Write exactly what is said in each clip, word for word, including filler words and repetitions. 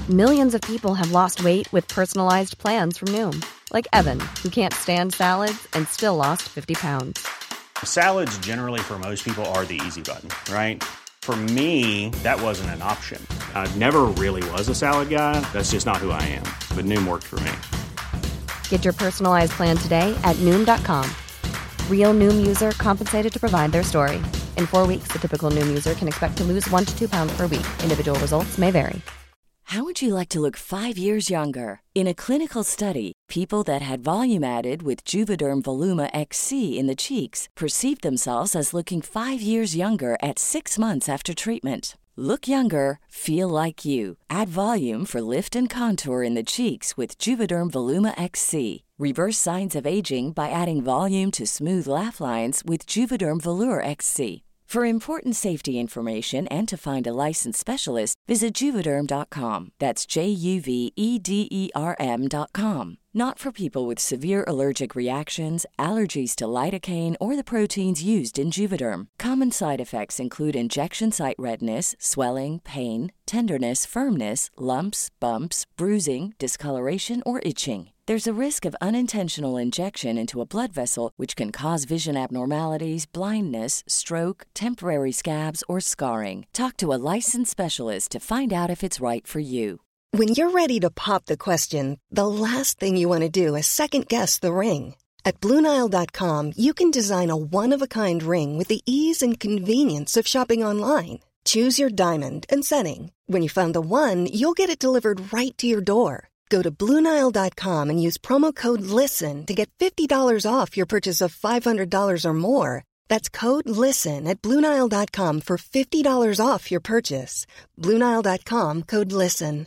Millions of people have lost weight with personalized plans from Noom. Like Evan, who can't stand salads and still lost fifty pounds. Salads generally for most people are the easy button, right? For me, that wasn't an option. I never really was a salad guy. That's just not who I am. But Noom worked for me. Get your personalized plan today at Noom dot com. Real Noom user compensated to provide their story. In four weeks, the typical Noom user can expect to lose one to two pounds per week. Individual results may vary. How would you like to look five years younger? In a clinical study, people that had volume added with Juvederm Voluma X C in the cheeks perceived themselves as looking five years younger at six months after treatment. Look younger, feel like you. Add volume for lift and contour in the cheeks with Juvederm Voluma X C. Reverse signs of aging by adding volume to smooth laugh lines with Juvederm Volure X C. For important safety information and to find a licensed specialist, visit Juvederm dot com. That's J U V E D E R M dot com. Not for people with severe allergic reactions, allergies to lidocaine, or the proteins used in Juvederm. Common side effects include injection site redness, swelling, pain, tenderness, firmness, lumps, bumps, bruising, discoloration, or itching. There's a risk of unintentional injection into a blood vessel, which can cause vision abnormalities, blindness, stroke, temporary scabs, or scarring. Talk to a licensed specialist to find out if it's right for you. When you're ready to pop the question, the last thing you want to do is second-guess the ring. At Blue Nile dot com, you can design a one-of-a-kind ring with the ease and convenience of shopping online. Choose your diamond and setting. When you find the one, you'll get it delivered right to your door. Go to Blue Nile dot com and use promo code LISTEN to get fifty dollars off your purchase of five hundred dollars or more. That's code LISTEN at Blue Nile dot com for fifty dollars off your purchase. Blue Nile dot com, code LISTEN.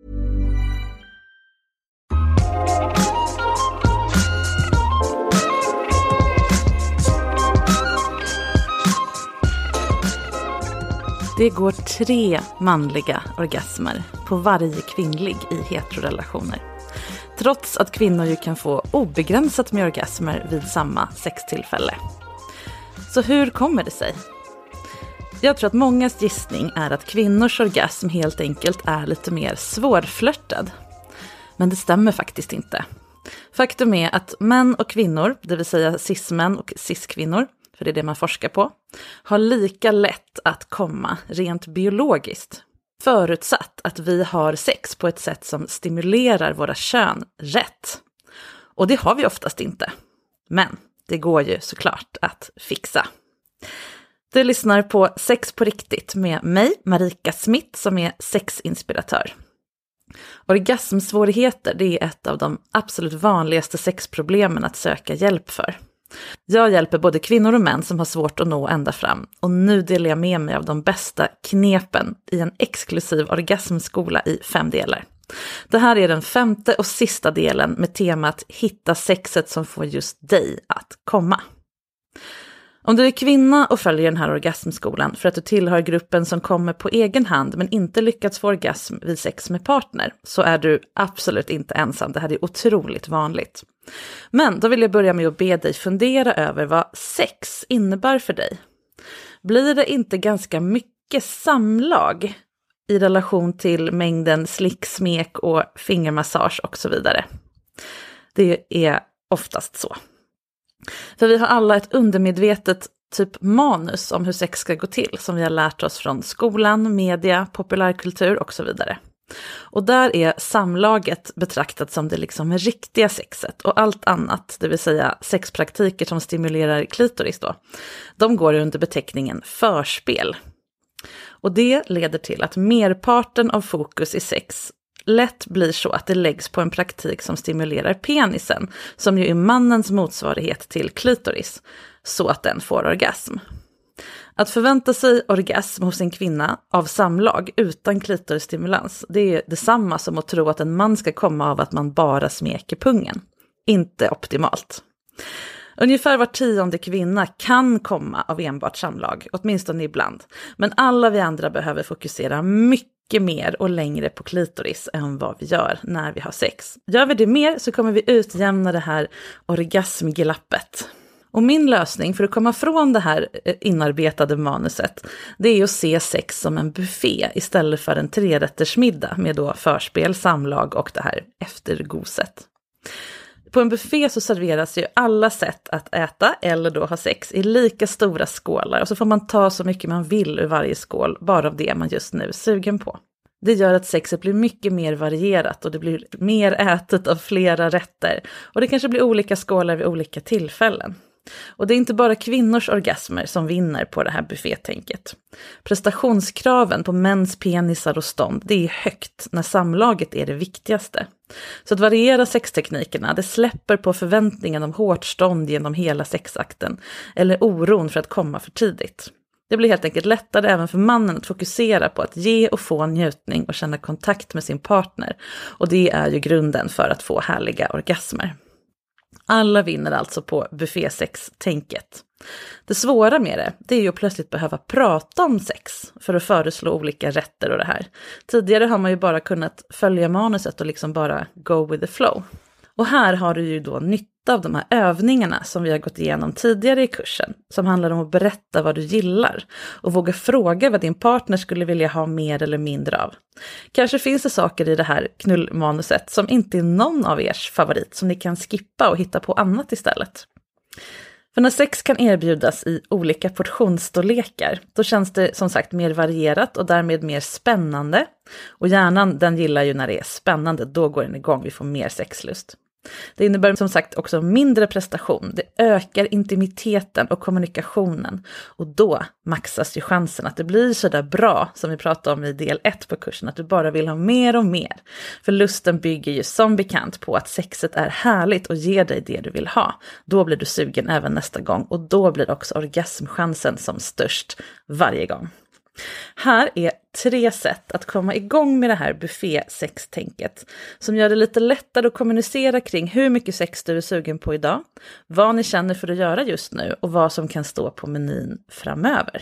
Det går tre manliga orgasmer på varje kvinnlig i heterorelationer. Trots att kvinnor ju kan få obegränsat med orgasmer vid samma sextillfälle. Så hur kommer det sig? Jag tror att mångas gissning är att kvinnors orgasm helt enkelt är lite mer svårflörtad. Men det stämmer faktiskt inte. Faktum är att män och kvinnor, det vill säga cis-män och cis-kvinnor, för det är det man forskar på, har lika lätt att komma rent biologiskt. Förutsatt att vi har sex på ett sätt som stimulerar våra kön rätt. Och det har vi oftast inte. Men det går ju såklart att fixa. Du lyssnar på Sex på riktigt med mig, Marika Smith, som är sexinspiratör. Orgasmsvårigheter, det är ett av de absolut vanligaste sexproblemen att söka hjälp för. Jag hjälper både kvinnor och män som har svårt att nå ända fram, och nu delar jag med mig av de bästa knepen i en exklusiv orgasmskola i fem delar. Det här är den femte och sista delen med temat Hitta sexet som får just dig att komma. Om du är kvinna och följer den här orgasmskolan för att du tillhör gruppen som kommer på egen hand men inte lyckats få orgasm vid sex med partner, så är du absolut inte ensam. Det här är otroligt vanligt. Men då vill jag börja med att be dig fundera över vad sex innebär för dig. Blir det inte ganska mycket samlag i relation till mängden slick, smek och fingermassage och så vidare? Det är oftast så. För vi har alla ett undermedvetet typ manus om hur sex ska gå till som vi har lärt oss från skolan, media, populärkultur och så vidare. Och där är samlaget betraktat som det liksom riktiga sexet, och allt annat, det vill säga sexpraktiker som stimulerar klitoris då, de går under beteckningen förspel. Och det leder till att merparten av fokus i sex lätt blir så att det läggs på en praktik som stimulerar penisen, som ju är mannens motsvarighet till klitoris, så att den får orgasm. Att förvänta sig orgasm hos en kvinna av samlag utan klitorisstimulans, det är detsamma som att tro att en man ska komma av att man bara smeker pungen. Inte optimalt. Ungefär var tionde kvinna kan komma av enbart samlag, åtminstone ibland. Men alla vi andra behöver fokusera mycket mer och längre på klitoris än vad vi gör när vi har sex. Gör vi det mer så kommer vi utjämna det här orgasmglappet. Och min lösning för att komma från det här inarbetade manuset, det är att se sex som en buffé istället för en trerättersmiddag med då förspel, samlag och det här eftergoset. På en buffé så serveras ju alla sätt att äta eller då ha sex i lika stora skålar, och så får man ta så mycket man vill ur varje skål, bara av det man just nu är sugen på. Det gör att sexet blir mycket mer varierat och det blir mer ätet av flera rätter, och det kanske blir olika skålar vid olika tillfällen. Och det är inte bara kvinnors orgasmer som vinner på det här buffétänket. Prestationskraven på mäns penisar och stånd, det är högt när samlaget är det viktigaste. Så att variera sexteknikerna, det släpper på förväntningen om hårt stånd genom hela sexakten eller oron för att komma för tidigt. Det blir helt enkelt lättare även för mannen att fokusera på att ge och få njutning och känna kontakt med sin partner, och det är ju grunden för att få härliga orgasmer. Alla vinner alltså på buffésex-tänket. Det svåra med det, det är ju att plötsligt behöva prata om sex för att föreslå olika rätter och det här. Tidigare har man ju bara kunnat följa manuset och liksom bara go with the flow. Och här har du ju då nytta av de här övningarna som vi har gått igenom tidigare i kursen, som handlar om att berätta vad du gillar och våga fråga vad din partner skulle vilja ha mer eller mindre av. Kanske finns det saker i det här knullmanuset som inte är någon av ers favorit, som ni kan skippa och hitta på annat istället. För när sex kan erbjudas i olika portionsstorlekar, då känns det som sagt mer varierat och därmed mer spännande. Och hjärnan, den gillar ju när det är spännande, då går den igång, vi får mer sexlust. Det innebär som sagt också mindre prestation, det ökar intimiteten och kommunikationen, och då maxas ju chansen att det blir så där bra som vi pratade om i del ett på kursen, att du bara vill ha mer och mer. För lusten bygger ju som bekant på att sexet är härligt och ger dig det du vill ha. Då blir du sugen även nästa gång, och då blir också orgasmchansen som störst varje gång. Här är tre sätt att komma igång med det här buffé-sextänket som gör det lite lättare att kommunicera kring hur mycket sex du är sugen på idag, vad ni känner för att göra just nu och vad som kan stå på menyn framöver.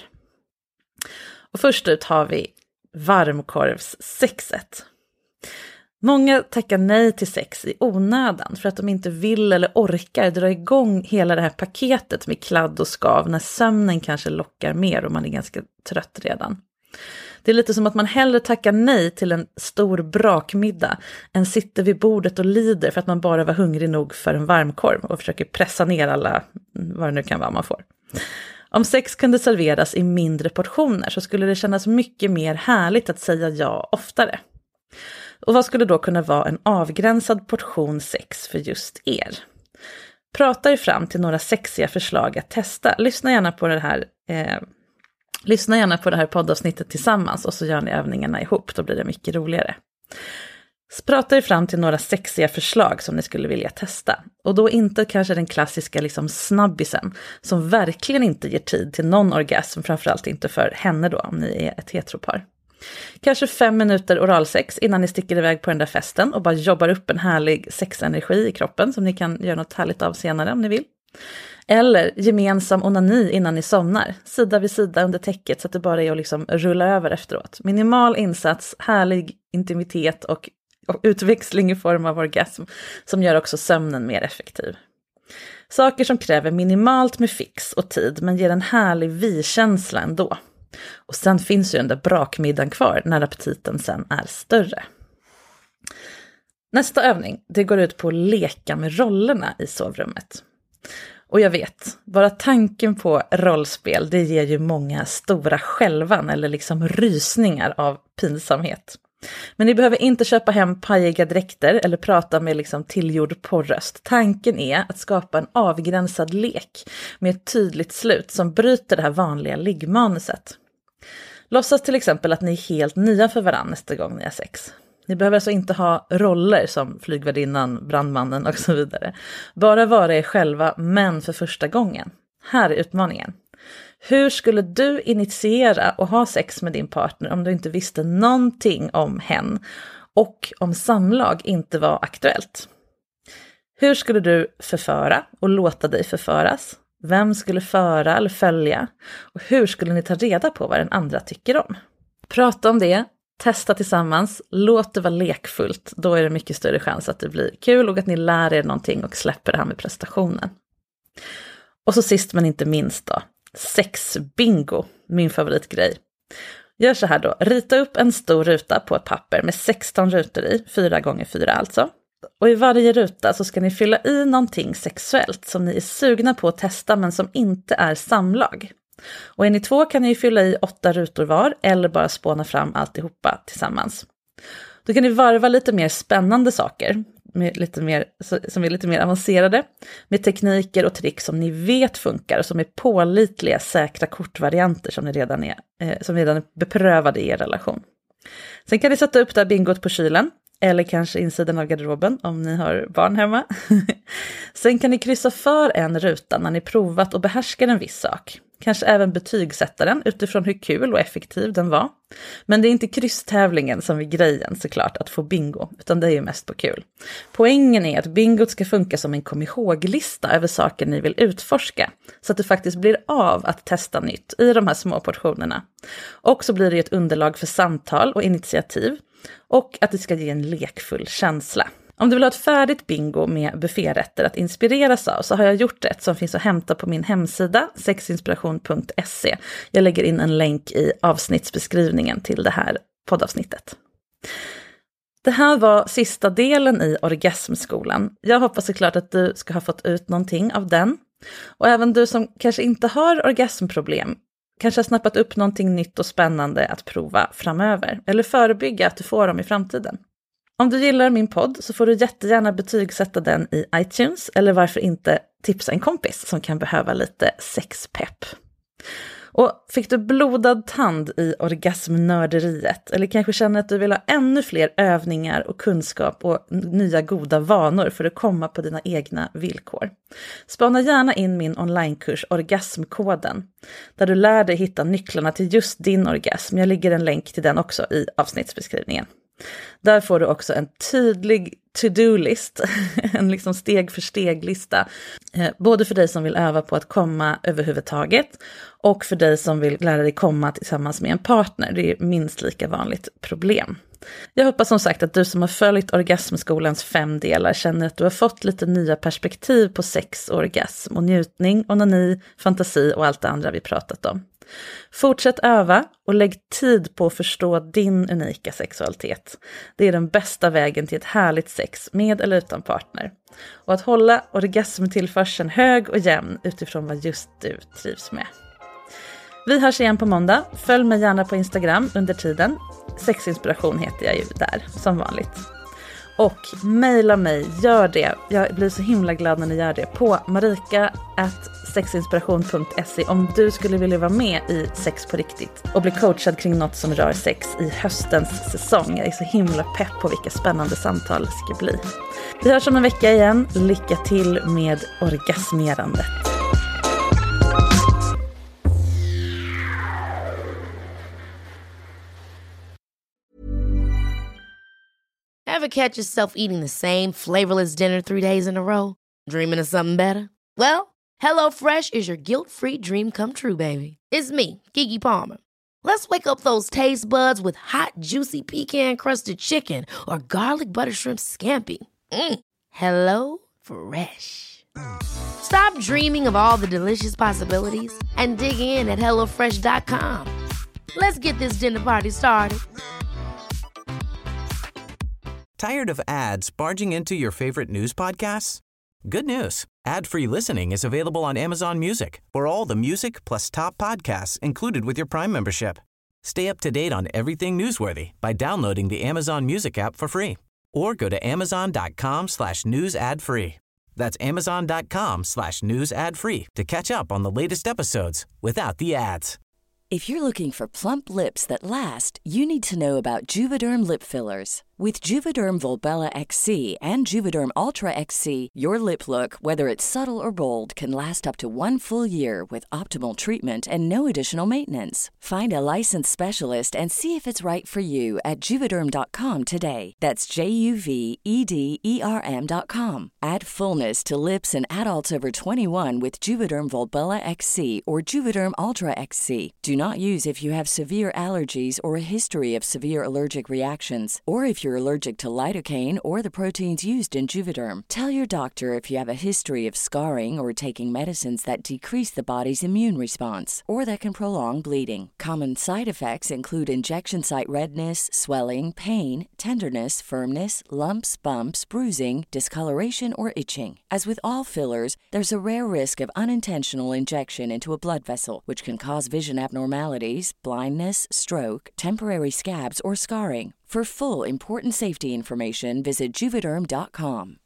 Och först ut har vi varmkorvssexet. Många tackar nej till sex i onödan för att de inte vill eller orkar dra igång hela det här paketet med kladd och skav när sömnen kanske lockar mer och man är ganska trött redan. Det är lite som att man hellre tackar nej till en stor brakmiddag än sitter vid bordet och lider för att man bara var hungrig nog för en varmkorv och försöker pressa ner alla, vad det nu kan vara man får. Om sex kunde serveras i mindre portioner så skulle det kännas mycket mer härligt att säga ja oftare. Och vad skulle då kunna vara en avgränsad portion sex för just er? Prata er fram till några sexiga förslag att testa. Lyssna gärna på det här, eh, lyssna gärna på det här poddavsnittet tillsammans och så gör ni övningarna ihop. Då blir det mycket roligare. Prata er fram till några sexiga förslag som ni skulle vilja testa. Och då inte kanske den klassiska liksom snabbisen som verkligen inte ger tid till någon orgasm, framförallt inte för henne då om ni är ett heteropar. Kanske fem minuter oralsex innan ni sticker iväg på den där festen och bara jobbar upp en härlig sexenergi i kroppen som ni kan göra något härligt av senare om ni vill. Eller gemensam onani innan ni somnar, sida vid sida under täcket så att det bara är att liksom rulla över efteråt. Minimal insats, härlig intimitet och, och utväxling i form av orgasm som gör också sömnen mer effektiv. Saker som kräver minimalt med fix och tid men ger en härlig vi-känsla ändå. Och sen finns ju den där brakmiddagen kvar när aptiten sen är större. Nästa övning, det går ut på att leka med rollerna i sovrummet. Och jag vet, bara tanken på rollspel, det ger ju många stora skälvan eller liksom rysningar av pinsamhet. Men ni behöver inte köpa hem pajiga dräkter eller prata med liksom tillgjord porröst. Tanken är att skapa en avgränsad lek med ett tydligt slut som bryter det här vanliga liggmanuset. Låtsas till exempel att ni är helt nya för varandra nästa gång ni har sex. Ni behöver alltså inte ha roller som flygvärdinnan, brandmannen och så vidare. Bara vara er själva, men för första gången. Här är utmaningen. Hur skulle du initiera och ha sex med din partner om du inte visste någonting om hen och om samlag inte var aktuellt? Hur skulle du förföra och låta dig förföras? Vem skulle föra eller följa? Och hur skulle ni ta reda på vad den andra tycker om? Prata om det, testa tillsammans, låt det vara lekfullt. Då är det mycket större chans att det blir kul och att ni lär er någonting och släpper det här med prestationen. Och så sist men inte minst då, sexbingo, min favoritgrej. Gör så här då, rita upp en stor ruta på ett papper med sexton rutor i, fyra gånger fyra alltså. Och i varje ruta så ska ni fylla i någonting sexuellt som ni är sugna på att testa men som inte är samlag. Och är ni två kan ni ju fylla i åtta rutor var eller bara spåna fram alltihopa tillsammans. Då kan ni varva lite mer spännande saker med lite mer, som är lite mer avancerade med tekniker och trick som ni vet funkar och som är pålitliga, säkra kortvarianter som, ni redan är, eh, som redan är beprövade i er relation. Sen kan ni sätta upp det här bingot på kylen eller kanske insidan av garderoben om ni har barn hemma. Sen kan ni kryssa för en ruta när ni provat och behärskar en viss sak. Kanske även betygsätta den utifrån hur kul och effektiv den var. Men det är inte krysstävlingen som är grejen såklart att få bingo, utan det är ju mest på kul. Poängen är att bingot ska funka som en kom ihåg-lista över saker ni vill utforska. Så att det faktiskt blir av att testa nytt i de här små portionerna. Och så blir det ett underlag för samtal och initiativ. Och att det ska ge en lekfull känsla. Om du vill ha ett färdigt bingo med bufférätter att inspireras av så har jag gjort ett som finns att hämta på min hemsida sexinspiration punkt se. Jag lägger in en länk i avsnittsbeskrivningen till det här poddavsnittet. Det här var sista delen i Orgasmskolan. Jag hoppas såklart att du ska ha fått ut någonting av den. Och även du som kanske inte har orgasmproblem kanske har snappat upp någonting nytt och spännande att prova framöver. Eller förebygga att du får dem i framtiden. Om du gillar min podd så får du jättegärna betygsätta den i iTunes eller varför inte tipsa en kompis som kan behöva lite sexpepp. Och fick du blodad tand i orgasmnörderiet eller kanske känner att du vill ha ännu fler övningar och kunskap och nya goda vanor för att komma på dina egna villkor. Spana gärna in min onlinekurs Orgasmkoden där du lär dig hitta nycklarna till just din orgasm. Jag lägger en länk till den också i avsnittsbeskrivningen. Där får du också en tydlig to-do-list, en liksom steg för steg-lista. Eh, både för dig som vill öva på att komma överhuvudtaget och för dig som vill lära dig komma tillsammans med en partner. Det är minst lika vanligt problem. Jag hoppas som sagt att du som har följt Orgasmskolans fem delar känner att du har fått lite nya perspektiv på sex, orgasm och njutning, onani, fantasi och allt det andra vi pratat om. Fortsätt öva och lägg tid på att förstå din unika sexualitet. Det är den bästa vägen till ett härligt sex med eller utan partner. Och att hålla orgasmtillförseln hög och jämn utifrån vad just du trivs med. Vi hörs igen på måndag. Följ mig gärna på Instagram under tiden. Sexinspiration heter jag ju där, som vanligt. Och mejla mig, gör det. Jag blir så himla glad när ni gör det på marika at sexinspiration punkt se om du skulle vilja vara med i Sex på riktigt och bli coachad kring något som rör sex i höstens säsong. Jag är så himla pepp på vilka spännande samtal det ska bli. Vi hörs om en vecka igen. Lycka till med orgasmerandet. Ever catch yourself eating the same flavorless dinner three days in a row? Dreaming of something better? Well, HelloFresh is your guilt-free dream come true, baby. It's me, Keke Palmer. Let's wake up those taste buds with hot, juicy pecan-crusted chicken or garlic butter shrimp scampi. Mm. Hello Fresh. Stop dreaming of all the delicious possibilities and dig in at hello fresh dot com. Let's get this dinner party started. Tired of ads barging into your favorite news podcasts? Good news. Ad-free listening is available on Amazon Music for all the music plus top podcasts included with your Prime membership. Stay up to date on everything newsworthy by downloading the Amazon Music app for free or go to amazon.com slash news ad free. That's amazon.com slash news ad free to catch up on the latest episodes without the ads. If you're looking for plump lips that last, you need to know about Juvederm lip fillers. With Juvederm Volbella X C and Juvederm Ultra X C, your lip look, whether it's subtle or bold, can last up to one full year with optimal treatment and no additional maintenance. Find a licensed specialist and see if it's right for you at juvederm dot com today. That's J U V E D E R M dot com. Add fullness to lips in adults over twenty-one with Juvederm Volbella X C or Juvederm Ultra X C. Do not not use if you have severe allergies or a history of severe allergic reactions, or if you're allergic to lidocaine or the proteins used in Juvederm. Tell your doctor if you have a history of scarring or taking medicines that decrease the body's immune response or that can prolong bleeding. Common side effects include injection site redness, swelling, pain, tenderness, firmness, lumps, bumps, bruising, discoloration, or itching. As with all fillers, there's a rare risk of unintentional injection into a blood vessel, which can cause vision abnormalities, blindness, stroke, temporary scabs, or scarring. For full, important safety information, visit Juvederm dot com.